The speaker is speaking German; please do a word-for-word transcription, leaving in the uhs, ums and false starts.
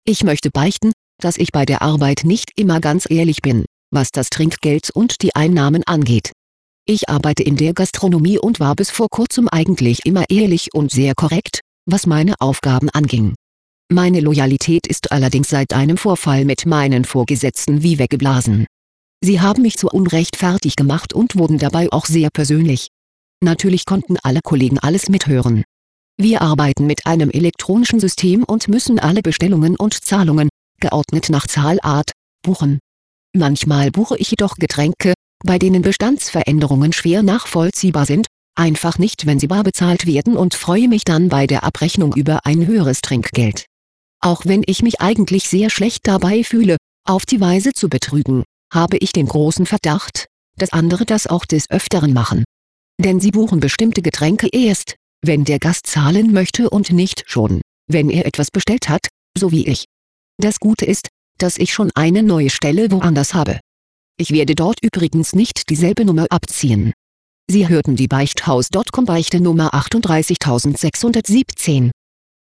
Ich möchte beichten, dass ich bei der Arbeit nicht immer ganz ehrlich bin, was das Trinkgeld und die Einnahmen angeht. Ich arbeite in der Gastronomie und war bis vor kurzem eigentlich immer ehrlich und sehr korrekt, was meine Aufgaben anging. Meine Loyalität ist allerdings seit einem Vorfall mit meinen Vorgesetzten wie weggeblasen. Sie haben mich zu Unrecht fertig gemacht und wurden dabei auch sehr persönlich. Natürlich konnten alle Kollegen alles mithören. Wir arbeiten mit einem elektronischen System und müssen alle Bestellungen und Zahlungen, geordnet nach Zahlart, buchen. Manchmal buche ich jedoch Getränke, bei denen Bestandsveränderungen schwer nachvollziehbar sind, einfach nicht, wenn sie bar bezahlt werden, und freue mich dann bei der Abrechnung über ein höheres Trinkgeld. Auch wenn ich mich eigentlich sehr schlecht dabei fühle, auf die Weise zu betrügen, habe ich den großen Verdacht, dass andere das auch des Öfteren machen. Denn sie buchen bestimmte Getränke erst, wenn der Gast zahlen möchte und nicht schon, wenn er etwas bestellt hat, so wie ich. Das Gute ist, dass ich schon eine neue Stelle woanders habe. Ich werde dort übrigens nicht dieselbe Nummer abziehen. Sie hörten die Beichthaus Punkt com Beichte Nummer achtunddreißigtausendsechshundertsiebzehn.